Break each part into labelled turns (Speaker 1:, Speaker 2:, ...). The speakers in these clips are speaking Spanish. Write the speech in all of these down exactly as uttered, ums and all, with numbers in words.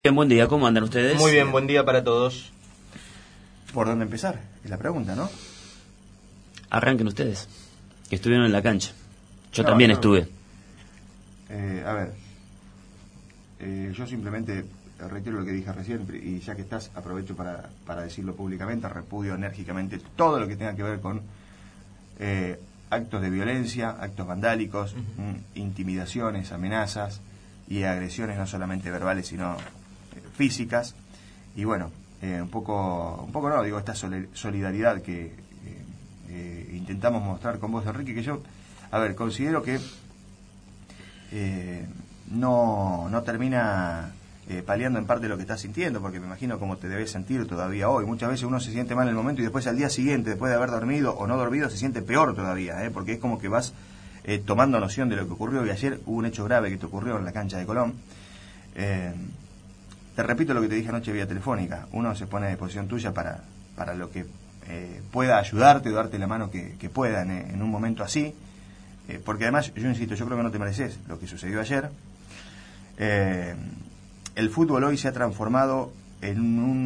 Speaker 1: Bien, buen día, ¿cómo andan ustedes?
Speaker 2: Muy bien, buen día para todos.
Speaker 3: ¿Por dónde empezar? Es la pregunta, ¿no?
Speaker 1: Arranquen ustedes, que estuvieron en la cancha. Yo
Speaker 3: No,
Speaker 1: también
Speaker 3: no.
Speaker 1: estuve.
Speaker 3: Eh, a ver, eh, yo simplemente reitero lo que dije recién, y ya que estás, aprovecho para, para decirlo públicamente, repudio enérgicamente todo lo que tenga que ver con eh, actos de violencia, actos vandálicos, uh-huh. m, intimidaciones, amenazas y agresiones no solamente verbales, sino eh, físicas. Y bueno, eh, un poco, un poco no, digo, esta solidaridad que eh, eh, intentamos mostrar con vos, Enrique, que yo, a ver, considero que eh, no, no termina eh, paliando en parte lo que estás sintiendo, porque me imagino cómo te debes sentir todavía hoy. Muchas veces uno se siente mal en el momento y después al día siguiente, después de haber dormido o no dormido, se siente peor todavía, ¿eh? Porque es como que vas eh, tomando noción de lo que ocurrió. Y ayer hubo un hecho grave que te ocurrió en la cancha de Colón. Eh, te repito lo que te dije anoche vía telefónica. Uno se pone a disposición tuya para, para lo que eh, pueda ayudarte o darte la mano que, que pueda en, en un momento así. Eh, porque además, yo insisto, yo creo que no te mereces lo que sucedió ayer. Eh, el fútbol hoy se ha transformado en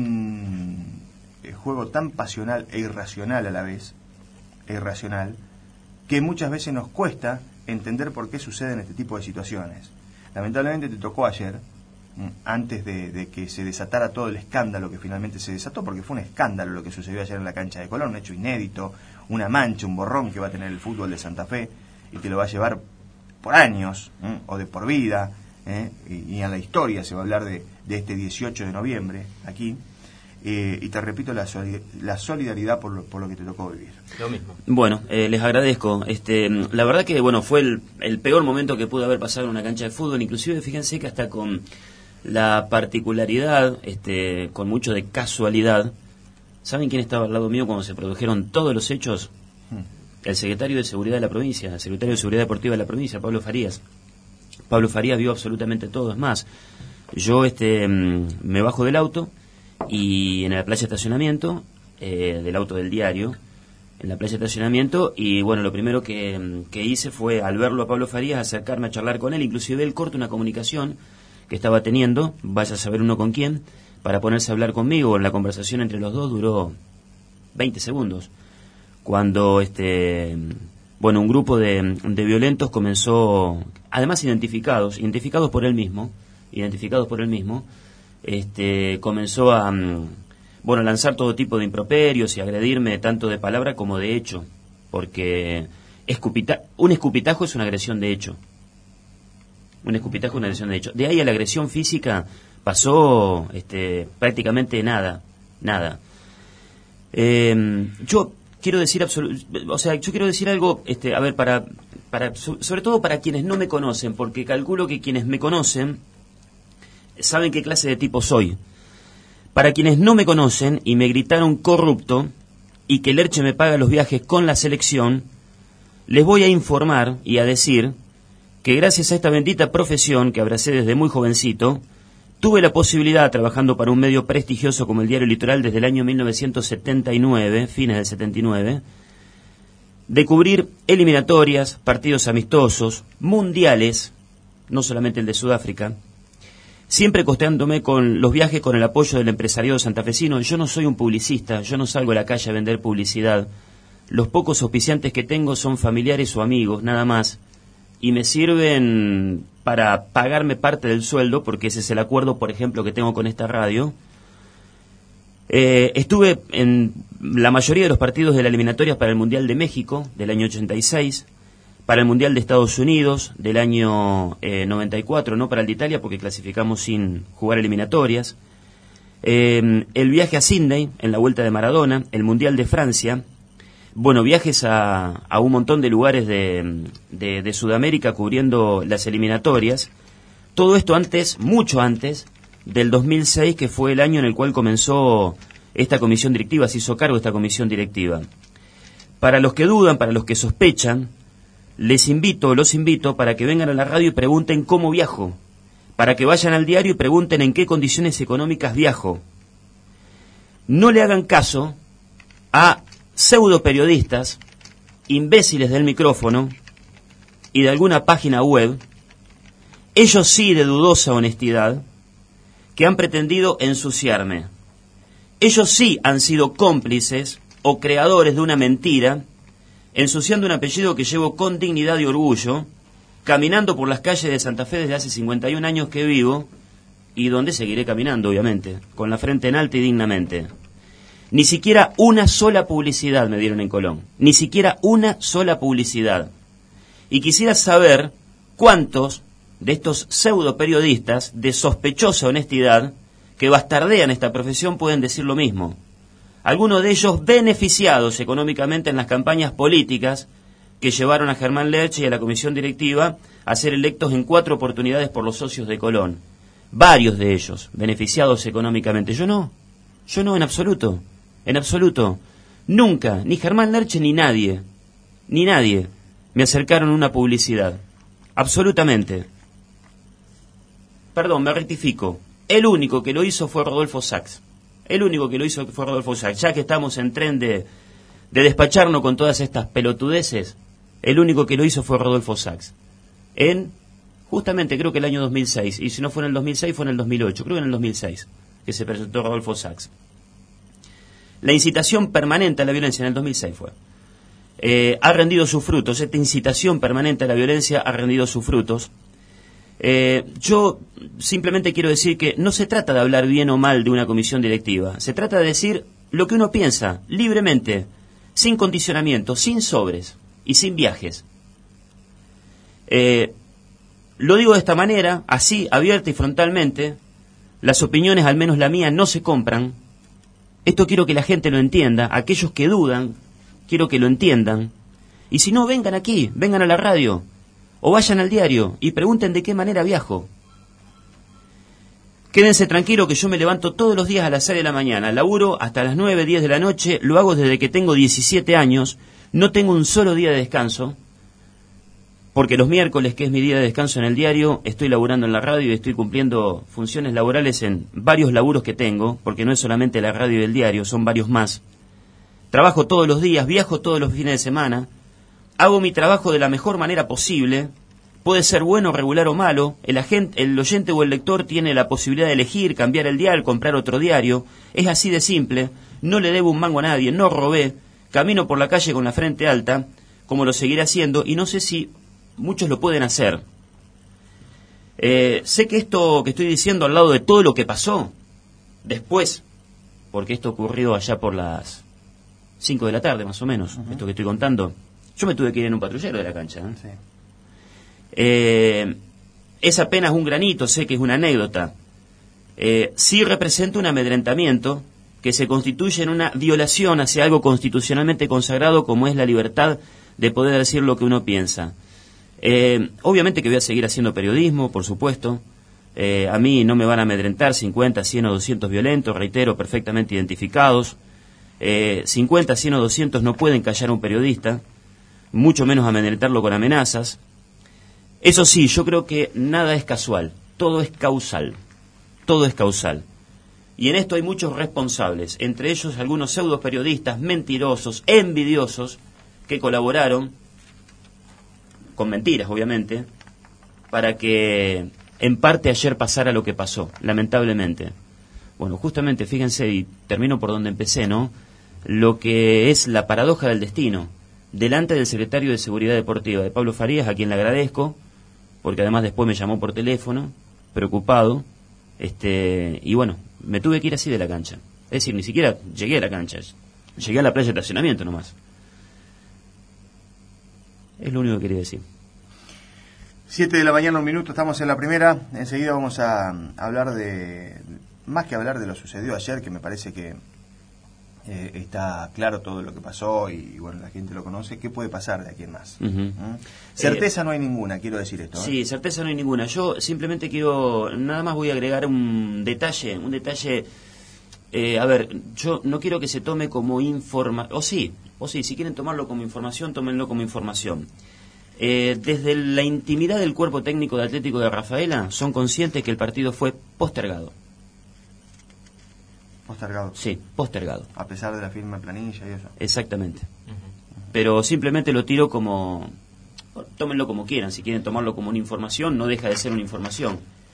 Speaker 3: un eh, juego tan pasional e irracional a la vez, e irracional, que muchas veces nos cuesta entender por qué suceden este tipo de situaciones. Lamentablemente te tocó ayer, antes de, de que se desatara todo el escándalo que finalmente se desató, porque fue un escándalo lo que sucedió ayer en la cancha de Colón, un hecho inédito, una mancha, un borrón que va a tener el fútbol de Santa Fe y que lo va a llevar por años, ¿eh? o de por vida, ¿eh? y, y en la historia se va a hablar de, de este dieciocho de noviembre aquí, eh, y te repito la, solid, la solidaridad por lo, por lo que te tocó vivir.
Speaker 2: Lo mismo.
Speaker 1: Bueno, eh, les agradezco. Este, la verdad que bueno, fue el, el peor momento que pudo haber pasado en una cancha de fútbol, inclusive fíjense que hasta con la particularidad, este, con mucho de casualidad, ¿saben quién estaba al lado mío cuando se produjeron todos los hechos? Hmm. El secretario de Seguridad de la provincia, el secretario de Seguridad Deportiva de la provincia, Pablo Farías. Pablo Farías vio absolutamente todo. Es más, yo este me bajo del auto y en la playa de estacionamiento, eh, del auto del diario, en la playa de estacionamiento, y bueno, lo primero que, que hice fue, al verlo a Pablo Farías, acercarme a charlar con él. Inclusive él corta una comunicación que estaba teniendo, vaya a saber uno con quién, para ponerse a hablar conmigo. La conversación entre los dos duró veinte segundos. Cuando este bueno un grupo de, de violentos comenzó, además identificados identificados por él mismo identificados por él mismo este comenzó a bueno lanzar todo tipo de improperios y agredirme tanto de palabra como de hecho, porque escupita, un escupitajo es una agresión de hecho un escupitajo es una agresión de hecho de ahí a la agresión física pasó este prácticamente nada nada eh, yo Quiero decir absolu- o sea, yo quiero decir algo, este, a ver, para, para, sobre todo para quienes no me conocen, porque calculo que quienes me conocen saben qué clase de tipo soy. Para quienes no me conocen y me gritaron corrupto y que el Erche me paga los viajes con la selección, les voy a informar y a decir que gracias a esta bendita profesión que abracé desde muy jovencito, tuve la posibilidad, trabajando para un medio prestigioso como el Diario Litoral desde el año mil novecientos setenta y nueve, fines del setenta y nueve, de cubrir eliminatorias, partidos amistosos, mundiales, no solamente el de Sudáfrica, siempre costeándome con los viajes con el apoyo del empresariado santafesino. Yo no soy un publicista, yo no salgo a la calle a vender publicidad. Los pocos auspiciantes que tengo son familiares o amigos, nada más, y me sirven para pagarme parte del sueldo, porque ese es el acuerdo, por ejemplo, que tengo con esta radio. Eh, estuve en la mayoría de los partidos de la eliminatoria para el Mundial de México del año ochenta y seis, para el Mundial de Estados Unidos del año eh, noventa y cuatro, no para el de Italia porque clasificamos sin jugar eliminatorias, eh, el viaje a Sydney en la Vuelta de Maradona, el Mundial de Francia, bueno, viajes a, a un montón de lugares de, de, de Sudamérica cubriendo las eliminatorias. Todo esto antes, mucho antes, del dos mil seis, que fue el año en el cual comenzó esta comisión directiva, se hizo cargo de esta comisión directiva. Para los que dudan, para los que sospechan, les invito, los invito para que vengan a la radio y pregunten cómo viajo, para que vayan al diario y pregunten en qué condiciones económicas viajo. No le hagan caso a pseudo periodistas, imbéciles del micrófono y de alguna página web, ellos sí de dudosa honestidad, que han pretendido ensuciarme. Ellos sí han sido cómplices o creadores de una mentira, ensuciando un apellido que llevo con dignidad y orgullo, caminando por las calles de Santa Fe desde hace cincuenta y un años que vivo, y donde seguiré caminando, obviamente, con la frente en alta y dignamente. Ni siquiera una sola publicidad me dieron en Colón, ni siquiera una sola publicidad. Y quisiera saber cuántos de estos pseudo periodistas de sospechosa honestidad que bastardean esta profesión pueden decir lo mismo. Algunos de ellos beneficiados económicamente en las campañas políticas que llevaron a Germán Lerche y a la comisión directiva a ser electos en cuatro oportunidades por los socios de Colón. Varios de ellos beneficiados económicamente. Yo no, yo no en absoluto, en absoluto. Nunca, ni Germán Lerche ni nadie, ni nadie me acercaron una publicidad. Absolutamente. Perdón, me rectifico. El único que lo hizo fue Rodolfo Sachs. El único que lo hizo fue Rodolfo Sachs. Ya que estamos en tren de, de despacharnos con todas estas pelotudeces, el único que lo hizo fue Rodolfo Sachs. En, justamente, creo que el año dos mil seis. Y si no fue en el dos mil seis, fue en el dos mil ocho. Creo que en el dos mil seis que se presentó Rodolfo Sachs. La incitación permanente a la violencia en el dos mil seis fue. Eh, ha rendido sus frutos. Esta incitación permanente a la violencia ha rendido sus frutos. Eh, yo simplemente quiero decir que no se trata de hablar bien o mal de una comisión directiva. Se trata de decir lo que uno piensa, libremente, sin condicionamiento, sin sobres y sin viajes. Eh, lo digo de esta manera, así, abierta y frontalmente. Las opiniones, al menos la mía, no se compran. Esto quiero que la gente lo entienda. Aquellos que dudan, quiero que lo entiendan. Y si no, vengan aquí, vengan a la radio. O vayan al diario y pregunten de qué manera viajo. Quédense tranquilos que yo me levanto todos los días a las seis de la mañana. Laburo hasta las nueve, diez de la noche. Lo hago desde que tengo diecisiete años. No tengo un solo día de descanso. Porque los miércoles, que es mi día de descanso en el diario, estoy laburando en la radio y estoy cumpliendo funciones laborales en varios laburos que tengo. Porque no es solamente la radio y el diario, son varios más. Trabajo todos los días, viajo todos los fines de semana. Hago mi trabajo de la mejor manera posible. Puede ser bueno, regular o malo. El, agente, el oyente o el lector tiene la posibilidad de elegir, cambiar el diario, comprar otro diario. Es así de simple. No le debo un mango a nadie, no robé. Camino por la calle con la frente alta, como lo seguiré haciendo, y no sé si muchos lo pueden hacer. Eh, sé que esto que estoy diciendo al lado de todo lo que pasó después, porque esto ocurrió allá por las cinco de la tarde más o menos, uh-huh. Esto que estoy contando. Yo me tuve que ir en un patrullero de la cancha. ¿eh? Sí. Eh, es apenas un granito, sé que es una anécdota. Eh, sí representa un amedrentamiento que se constituye en una violación hacia algo constitucionalmente consagrado como es la libertad de poder decir lo que uno piensa. Eh, obviamente que voy a seguir haciendo periodismo, por supuesto. Eh, a mí no me van a amedrentar cincuenta, cien o doscientos violentos, reitero, perfectamente identificados. Eh, cincuenta, cien o doscientos no pueden callar a un periodista, mucho menos amedrentarlo con amenazas. Eso sí, yo creo que nada es casual, todo es causal, todo es causal. Y en esto hay muchos responsables, entre ellos algunos pseudo periodistas mentirosos, envidiosos, que colaboraron, con mentiras obviamente, para que en parte ayer pasara lo que pasó, lamentablemente. Bueno, justamente, fíjense, y termino por donde empecé, ¿no? Lo que es la paradoja del destino. Delante del secretario de Seguridad Deportiva, de Pablo Farías, a quien le agradezco, porque además después me llamó por teléfono, preocupado, este, y bueno, me tuve que ir así de la cancha. Es decir, ni siquiera llegué a la cancha, llegué a la playa de estacionamiento nomás. Es lo único que quería decir.
Speaker 3: Siete de la mañana, un minuto, estamos en la primera. Enseguida vamos a hablar de, más que hablar de lo sucedido ayer, que me parece que Eh, está claro todo lo que pasó y, y bueno, la gente lo conoce. ¿Qué puede pasar de aquí en más? Uh-huh. ¿Mm? Certeza eh, no hay ninguna, quiero decir esto. ¿eh?
Speaker 1: Sí, certeza no hay ninguna. Yo simplemente quiero, nada más voy a agregar un detalle, un detalle, eh, a ver, yo no quiero que se tome como información, o sí, o sí, si quieren tomarlo como información, tómenlo como información. Eh, desde la intimidad del cuerpo técnico de Atlético de Rafaela, son conscientes que el partido fue postergado.
Speaker 3: Postergado.
Speaker 1: Sí, postergado.
Speaker 3: A pesar de la firma de planilla y eso.
Speaker 1: Exactamente. Uh-huh. Pero simplemente lo tiro como... Tómenlo como quieran, si quieren tomarlo como una información, no deja de ser una información.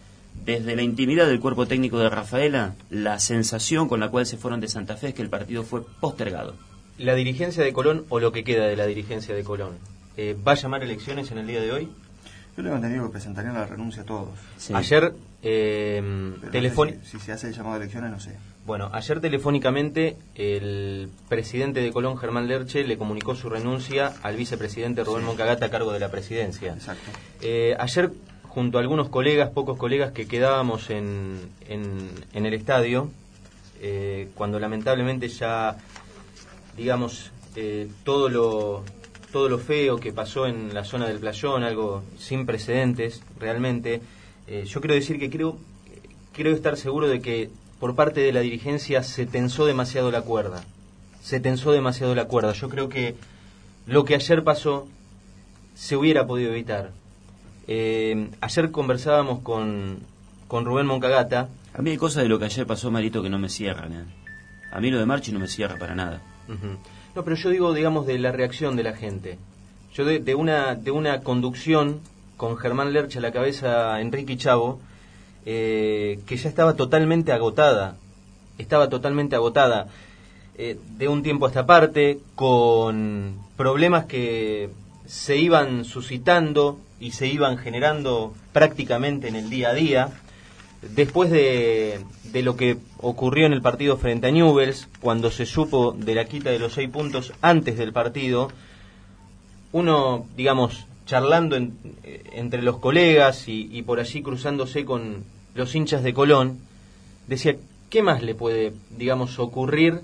Speaker 1: desde la intimidad del cuerpo técnico de Rafaela, la sensación con la cual se fueron de Santa Fe es que el partido fue postergado.
Speaker 2: La dirigencia de Colón, o lo que queda de la dirigencia de Colón, eh, ¿va a llamar elecciones en el día de hoy?
Speaker 3: Yo tengo entendido que presentarían la renuncia a todos.
Speaker 2: Sí. Ayer, eh, telefónicamente...
Speaker 3: No sé si, si se hace el llamado a elecciones, no sé.
Speaker 2: Bueno, ayer telefónicamente el presidente de Colón, Germán Lerche, le comunicó su renuncia al vicepresidente Rubén sí. Moncagata a cargo de la presidencia.
Speaker 3: Exacto.
Speaker 2: Eh, ayer, junto a algunos colegas, pocos colegas que quedábamos en, en, en el estadio, eh, cuando lamentablemente ya, digamos, eh, todo lo... todo lo feo que pasó en la zona del Playón, algo sin precedentes realmente, eh, yo quiero decir que creo, creo estar seguro de que por parte de la dirigencia se tensó demasiado la cuerda, se tensó demasiado la cuerda. Yo creo que lo que ayer pasó se hubiera podido evitar. Eh, ayer conversábamos con, con Rubén Moncagata.
Speaker 1: A mí hay cosas de lo que ayer pasó, Marito, que no me cierran. ¿eh? A mí lo de Marchi no me cierra para nada.
Speaker 2: Uh-huh. No, pero yo digo, digamos, de la reacción de la gente. Yo de, de una de una conducción con Germán Lerche a la cabeza, Enrique y Chavo, eh, que ya estaba totalmente agotada. Estaba totalmente agotada. Eh, de un tiempo a esta parte, con problemas que se iban suscitando y se iban generando prácticamente en el día a día. Después de, de lo que ocurrió en el partido frente a Newell's, cuando se supo de la quita de los seis puntos antes del partido, uno, digamos, charlando en, entre los colegas y, y por allí cruzándose con los hinchas de Colón, decía, ¿qué más le puede, digamos, ocurrir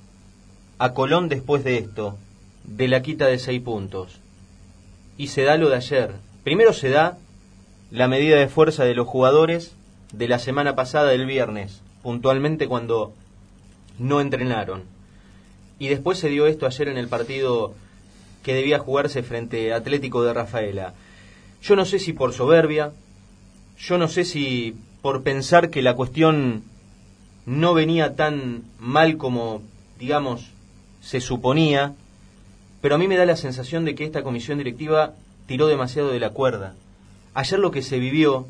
Speaker 2: a Colón después de esto, de la quita de seis puntos? Y se da lo de ayer. Primero se da la medida de fuerza de los jugadores de la semana pasada, del viernes, puntualmente cuando no entrenaron. Y después se dio esto ayer en el partido que debía jugarse frente a Atlético de Rafaela. Yo no sé si por soberbia, yo no sé si por pensar que la cuestión no venía tan mal como, digamos, se suponía, pero a mí me da la sensación de que esta comisión directiva tiró demasiado de la cuerda. Ayer lo que se vivió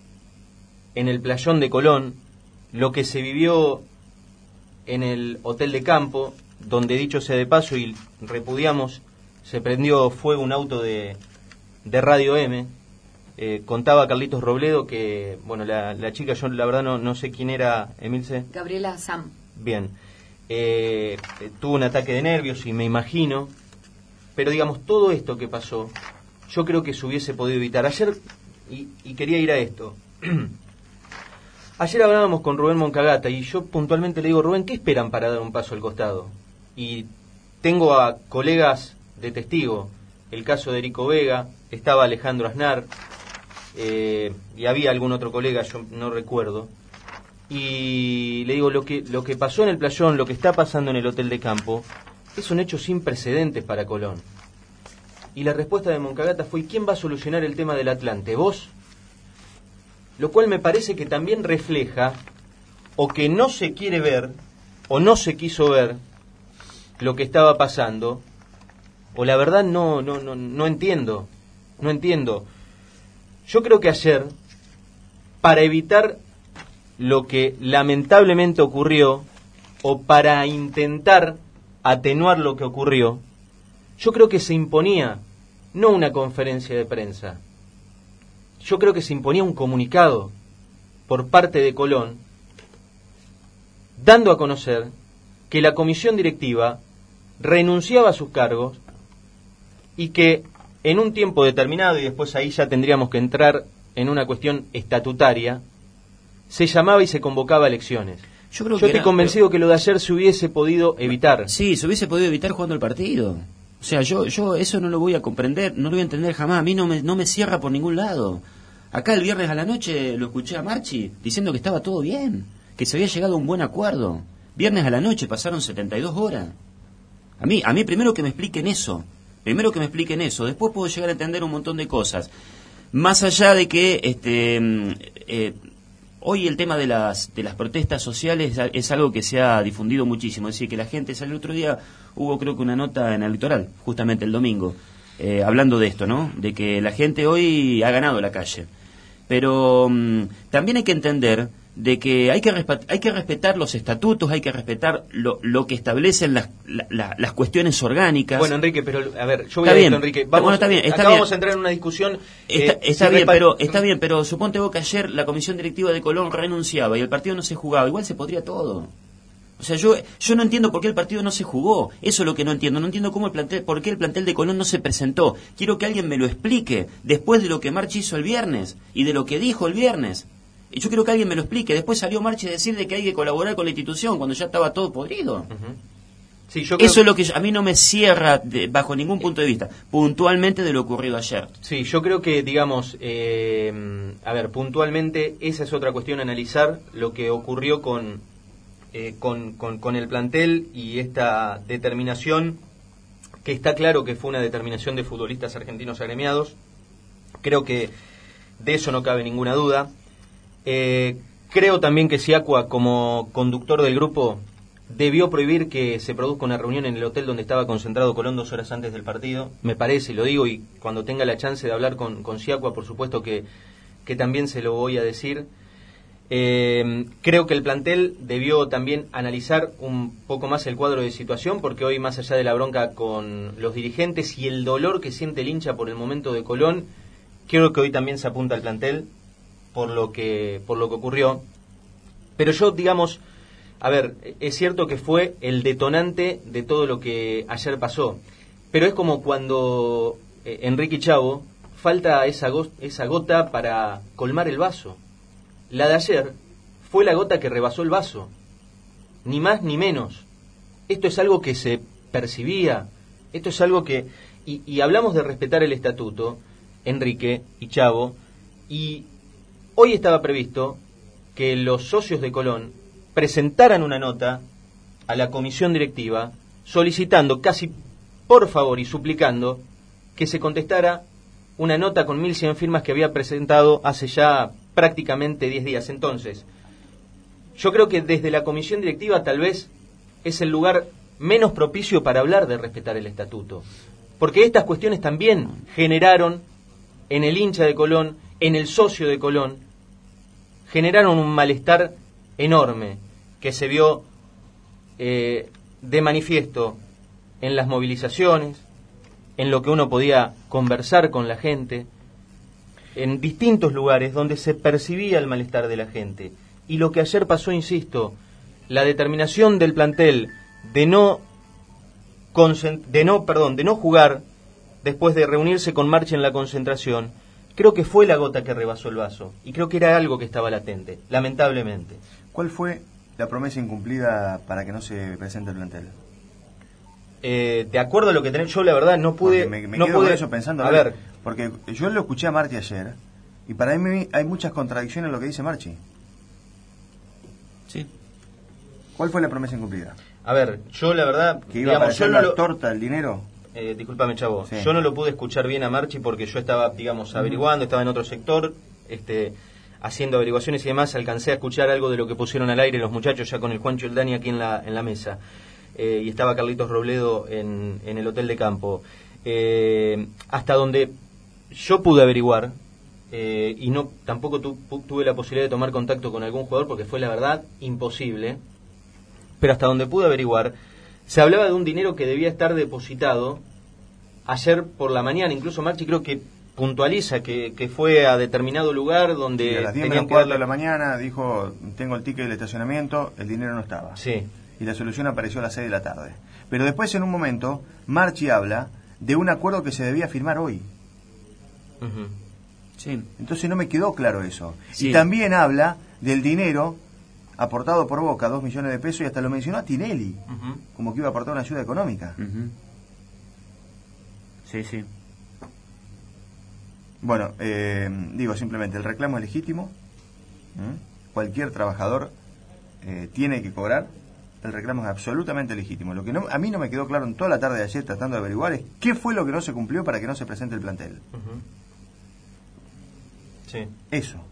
Speaker 2: en el Playón de Colón, lo que se vivió en el Hotel de Campo, donde, dicho sea de paso, y repudiamos, se prendió fuego un auto de, de Radio M. Eh, contaba Carlitos Robledo que, bueno, la, la chica, yo la verdad no, no sé quién era, Emilce.
Speaker 4: Gabriela Sam.
Speaker 2: Bien. Eh, tuvo un ataque de nervios y me imagino, pero digamos, todo esto que pasó, yo creo que se hubiese podido evitar. Ayer, y, y quería ir a esto, ayer hablábamos con Rubén Moncagata y yo puntualmente le digo, Rubén, ¿qué esperan para dar un paso al costado? Y tengo a colegas de testigo, el caso de Erico Vega, estaba Alejandro Aznar, eh, y había algún otro colega, yo no recuerdo, y le digo, lo que, lo que pasó en el Playón, lo que está pasando en el Hotel de Campo, es un hecho sin precedentes para Colón. Y la respuesta de Moncagata fue, ¿quién va a solucionar el tema del Atlante? ¿Vos? Lo cual me parece que también refleja o que no se quiere ver o no se quiso ver lo que estaba pasando, o la verdad no no no no entiendo, no entiendo. Yo creo que ayer, para evitar lo que lamentablemente ocurrió o para intentar atenuar lo que ocurrió, yo creo que se imponía no una conferencia de prensa. Yo creo que se imponía un comunicado por parte de Colón dando a conocer que la comisión directiva renunciaba a sus cargos y que en un tiempo determinado, y después ahí ya tendríamos que entrar en una cuestión estatutaria, se llamaba y se convocaba elecciones. Yo, creo Yo que estoy era, convencido pero... que lo de ayer se hubiese podido evitar.
Speaker 1: Sí, se hubiese podido evitar jugando el partido. O sea, yo yo eso no lo voy a comprender, no lo voy a entender jamás. A mí no me, no me cierra por ningún lado. Acá el viernes a la noche lo escuché a Marchi diciendo que estaba todo bien, que se había llegado a un buen acuerdo. Viernes a la noche pasaron setenta y dos horas. A mí, a mí primero que me expliquen eso. Primero que me expliquen eso. Después puedo llegar a entender un montón de cosas. Más allá de que este eh, hoy el tema de las de las protestas sociales es algo que se ha difundido muchísimo. Es decir, que la gente salió el otro día, hubo creo que una nota en el Litoral, justamente el domingo, eh, hablando de esto, ¿no? De que la gente hoy ha ganado la calle. pero um, también hay que entender de que hay que hay que respetar los estatutos, hay que respetar lo, lo que establecen las, la, la, las cuestiones orgánicas.
Speaker 2: Bueno, Enrique, pero a ver, yo voy
Speaker 1: está
Speaker 2: a
Speaker 1: bien.
Speaker 2: esto, Enrique. Vamos,
Speaker 1: bueno, está bien, está
Speaker 2: acá
Speaker 1: bien.
Speaker 2: vamos a entrar en una discusión.
Speaker 1: Está,
Speaker 2: eh,
Speaker 1: está
Speaker 2: si
Speaker 1: bien,
Speaker 2: repa-
Speaker 1: pero está bien, pero suponte vos que ayer la comisión directiva de Colón renunciaba y el partido no se jugaba, igual se podría todo. O sea, yo yo no entiendo por qué el partido no se jugó. Eso es lo que no entiendo. No entiendo cómo el plantel, por qué el plantel de Colón no se presentó. Quiero que alguien me lo explique después de lo que Marchi hizo el viernes y de lo que dijo el viernes. Y yo quiero que alguien me lo explique. Después salió Marchi a decir de que hay que colaborar con la institución cuando ya estaba todo podrido.
Speaker 2: Uh-huh. Sí, yo creo...
Speaker 1: Eso es lo que yo- a mí no me cierra de- bajo ningún punto de vista, puntualmente de lo ocurrido ayer.
Speaker 2: Sí, yo creo que, digamos, eh, a ver, puntualmente esa es otra cuestión, analizar lo que ocurrió con, eh, con, con, con el plantel y esta determinación, que está claro que fue una determinación de futbolistas argentinos agremiados. Creo que de eso no cabe ninguna duda. Eh, creo también que Siakua, como conductor del grupo, debió prohibir que se produzca una reunión en el hotel donde estaba concentrado Colón dos horas antes del partido. Me parece, y lo digo, y cuando tenga la chance de hablar con, con Siakua, por supuesto que, que también se lo voy a decir. Eh, creo que el plantel debió también analizar un poco más el cuadro de situación, porque hoy, más allá de la bronca con los dirigentes y el dolor que siente el hincha por el momento de Colón, creo que hoy también se apunta al plantel por lo que por lo que ocurrió. Pero yo, digamos, a ver, es cierto que fue el detonante de todo lo que ayer pasó, pero es como cuando eh, Enrique Chavo falta esa, go- esa gota para colmar el vaso. La de ayer fue la gota que rebasó el vaso, ni más ni menos. Esto es algo que se percibía, esto es algo que... Y, y hablamos de respetar el estatuto, Enrique y Chavo, y hoy estaba previsto que los socios de Colón presentaran una nota a la comisión directiva solicitando, casi por favor y suplicando, que se contestara una nota con mil cien firmas que había presentado hace ya prácticamente diez días. Entonces, yo creo que desde la comisión directiva tal vez es el lugar menos propicio para hablar de respetar el estatuto, porque estas cuestiones también generaron en el hincha de Colón, en el socio de Colón, generaron un malestar enorme que se vio eh, de manifiesto en las movilizaciones, en lo que uno podía conversar con la gente, en distintos lugares donde se percibía el malestar de la gente. Y lo que ayer pasó, insisto, la determinación del plantel de no concent- de no, perdón, de no jugar después de reunirse con Marchi en la concentración, creo que fue la gota que rebasó el vaso, y creo que era algo que estaba latente, lamentablemente.
Speaker 3: ¿Cuál fue la promesa incumplida para que no se presente el plantel?
Speaker 2: Eh, de acuerdo a lo que tenemos, yo la verdad no pude...
Speaker 3: Porque me, me
Speaker 2: no
Speaker 3: quedo
Speaker 2: pude
Speaker 3: con eso pensando,
Speaker 2: a ver,
Speaker 3: porque yo lo escuché a Marchi ayer, y para mí hay muchas contradicciones en lo que dice Marchi.
Speaker 1: Sí.
Speaker 3: ¿Cuál fue la promesa incumplida?
Speaker 2: a ver, yo la verdad...
Speaker 3: ¿Que iba a
Speaker 2: digamos, yo
Speaker 3: aparecer
Speaker 2: no
Speaker 3: la
Speaker 2: lo-
Speaker 3: torta, el dinero?
Speaker 2: Eh, discúlpame, Chavo.
Speaker 3: Sí.
Speaker 2: Yo no lo pude escuchar bien a Marchi porque yo estaba, digamos, averiguando, estaba en otro sector, este, haciendo averiguaciones y demás. Alcancé a escuchar algo de lo que pusieron al aire los muchachos ya con el Juancho y el Dani aquí en la, en la mesa. Eh, y estaba Carlitos Robledo en, en el hotel de campo. Eh, hasta donde yo pude averiguar, eh, y no tampoco tu, pu- tuve la posibilidad de tomar contacto con algún jugador porque fue la verdad imposible, pero hasta donde pude averiguar, se hablaba de un dinero que debía estar depositado ayer por la mañana. Incluso Marchi creo que puntualiza que, que fue a determinado lugar donde
Speaker 3: Y a las diez
Speaker 2: tenían
Speaker 3: menos
Speaker 2: que
Speaker 3: cuarto
Speaker 2: darle...
Speaker 3: de la mañana dijo, tengo el ticket del estacionamiento, el dinero no estaba.
Speaker 2: Sí,
Speaker 3: Y la solución apareció a las seis de la tarde. Pero después, en un momento, Marchi habla de un acuerdo que se debía firmar hoy.
Speaker 2: ujú.
Speaker 1: Sí.
Speaker 3: Entonces no me quedó claro eso.
Speaker 1: Sí.
Speaker 3: Y también habla del dinero aportado por Boca, dos millones de pesos, y hasta lo mencionó a Tinelli,
Speaker 2: Ujú.
Speaker 3: como que iba a aportar una ayuda económica.
Speaker 1: Ujú. Sí, sí.
Speaker 3: Bueno, eh, digo simplemente, el reclamo es legítimo. ¿Mm? Cualquier trabajador eh, tiene que cobrar. El reclamo es absolutamente legítimo. Lo que no, a mí no me quedó claro en toda la tarde de ayer tratando de averiguar es qué fue lo que no se cumplió para que no se presente el plantel.
Speaker 2: Ujú. Sí.
Speaker 3: Eso.